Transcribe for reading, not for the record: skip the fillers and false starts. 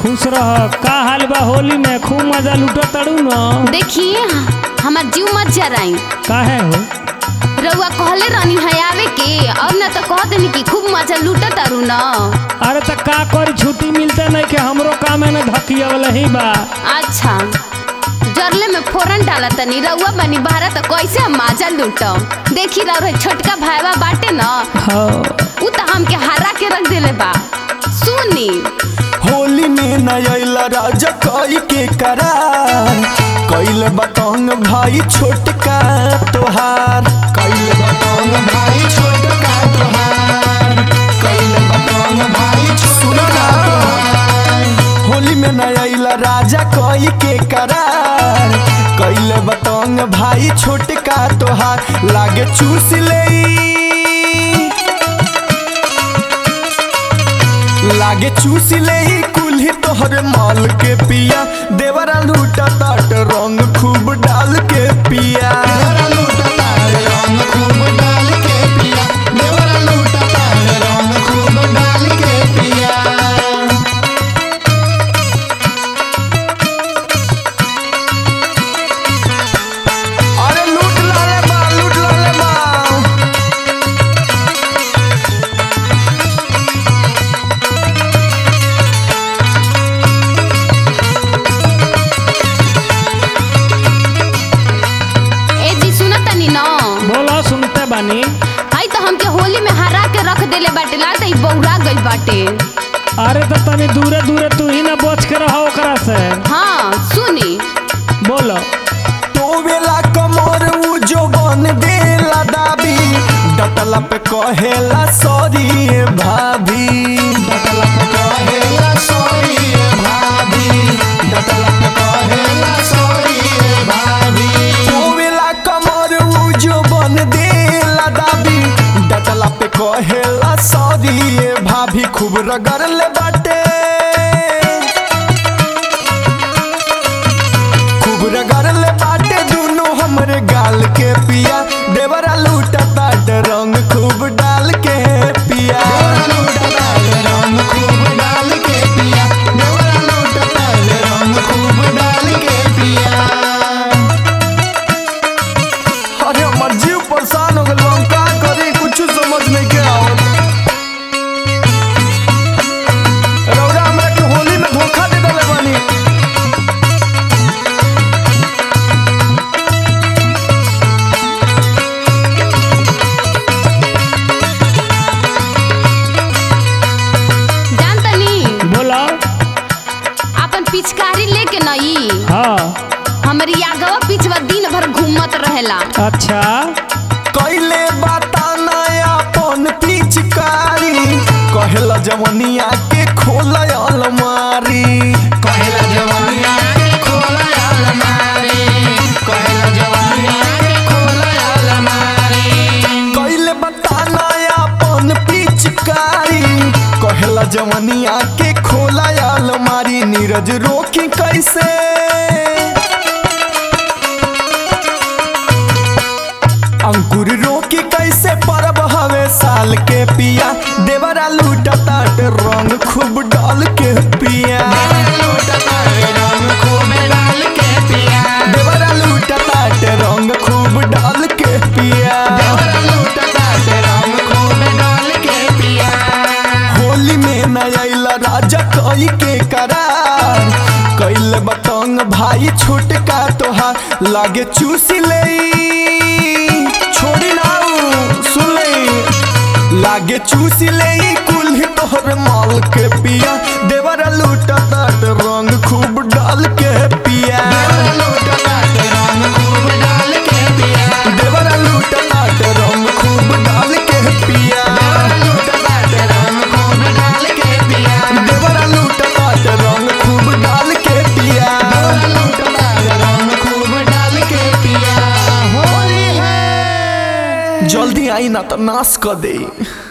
खुश रह। का हाल बा? होली में खूब मजा लूटो तड़ू न। देखिए हमार जीव मत जराई। काहे हो? रउआ कहले रहनी है आवे के, और न तो कह देनी कि खूब मजा लूटो तारू न। अरे तो का करी, छुट्टी मिलते नहीं के हमरो काम है न धकिया वाला ही बा। अच्छा जरले में फोरन डाला तनी रउआ बनी बहरा तो कैसे हम मजा लूटम। देखी रउआ छोटका भाईवा बाटे न, हाँ उ तो हमके हरा के रख देले बा। सुनी होली में नया राजा कई के करार कैल बतंग भाई छोटका तोहार। कैल बतंग भाई छोटका तोहार। कैल बतंग भाई छोटका तोहार। होली में नया राजा कई के करार कैल बतंग भाई छोटका तोहार। लागे चूस ले लागे चूस ले कुल्ही तोहरे माल के पिया। देवरा लूटा ताट रंग खूब डाल के पिया। देवरा लूटा ताट रंग खूब डाल के पिया। देवरा लूटा ताट रंग खूब डाल के पिया। अरे लूट लाले बा, लूट लाले बा। बोलो सुनते बानी। आई तो हमके होली में हरा के रख देले बाटे, ला तो बौरा गइल बाटे। अरे तो तनी दूरे दूरे तू ही ना बच के रहो ओकरा से। हाँ सुनी बोलो। तो बेला कमर उ जो बन देला दाबी। डटला पे कहेला सॉरी भाभी। डटला पे कहेला सॉरी भाभी। डटला पे कहेला सॉरी भाभी। तो बेला कमर उ जो बन देला दाबी। डटला पे कहेला सॉरी भाभी। खूब रगड़ ले बाटे। खूब रगड़ ले बाटे दोनों हमरे गाल के पिया। देवरा लूटा ताट रंग खूब डाल के पिया। देवरा लूटा ताट रंग खूब डाल के पिया। देवरा लूटा ताट रंग खूब डाल के पिया। अरे हमर जीव परेशान हो गइल बा, हम का करी कुछ समझ नहीं के आवत। रउरा हमरा के होली में धोखा दे देले बानी। बोलो। अपन पिचकारी लेके नई हाँ हमारी आगवा पिछवा दिन भर घूमत रहेला। अच्छा कैले बताना अपन पिचकारी। कहला जवनिया के खोला अलमारी। कहला जवनिया के खोला अलमारी। कहला जवनिया के खोला अलमारी। कैले बताना अपन पिचकारी। कहला जवनिया के खोला अलमारी। नीरज रोकी कैसे अंकुर रोकी कैसे परब हवे साल के पिया। देवरा लूटा ताट रंग खूब डाल के पिया। देवरा लूटा ताट रंग खूब डाल के पिया। देवरा लूटा ताट रंग खूब डाल के पिया। देवरा लूटा ताट रंग खूब डाल के पिया। होली में नया राजा कई के करार कैल बतंग भाई छोटका तोहार। लागे चूस ले छोड़ी नाऊ सुन ले। लागे चूस ले कुल्ही तोहर माल के पिया। देवरा लूटा ताट रंग खूब डाल के पिया। देवरा लूटा ताट रंग खूब डाल के पिया। देवरा लूटा ताट रंग खूब डाल के पिया। देवरा लूटा ताट रंग खूब डाल के पिया। देवरा लूटा ताट रंग खूब डाल के पिया। देवरा लूटा ताट रंग खूब डाल के पिया। होली है जल्दी आई ना तो नाश कर दे।